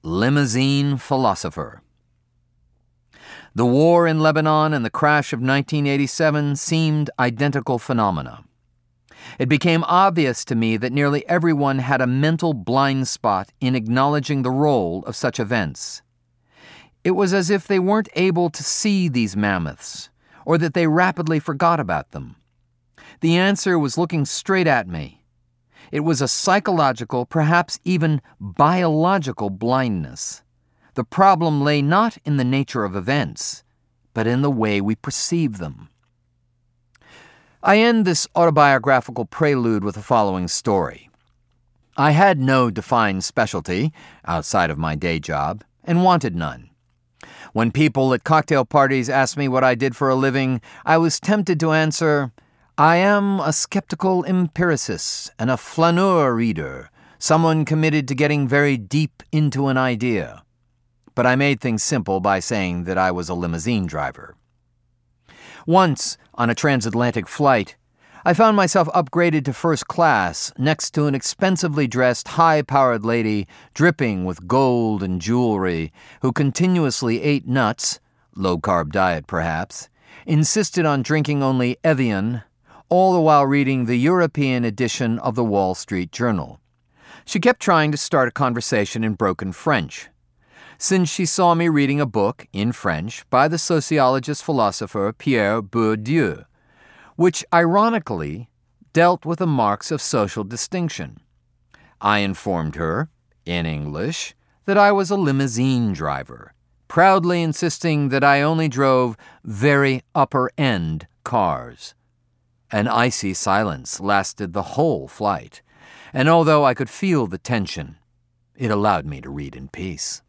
Limousine Philosopher. The war in Lebanon and the crash of 1987 seemed identical phenomena. It became obvious to me that nearly everyone had a mental blind spot in acknowledging the role of such events. It was as if they weren't able to see these mammoths, or that they rapidly forgot about them. The answer was looking straight at me. It was a psychological, perhaps even biological blindness. The problem lay not in the nature of events, but in the way we perceive them. I end this autobiographical prelude with the following story. I had no defined specialty outside of my day job, and wanted none. When people at cocktail parties asked me what I did for a living, I was tempted to answer, I am a skeptical empiricist and a flaneur reader, someone committed to getting very deep into an idea. But I made things simple by saying that I was a limousine driver. Once, on a transatlantic flight, I found myself upgraded to first class next to an expensively dressed, high-powered lady dripping with gold and jewelry who continuously ate nuts, low-carb diet perhaps, insisted on drinking only Evian, all the while reading the European edition of the Wall Street Journal. She kept trying to start a conversation in broken French. Since she saw me reading a book, in French, by the sociologist-philosopher Pierre Bourdieu, which, ironically, dealt with the marks of social distinction. I informed her, in English, that I was a limousine driver, proudly insisting that I only drove very upper-end cars. An icy silence lasted the whole flight, and although I could feel the tension, it allowed me to read in peace.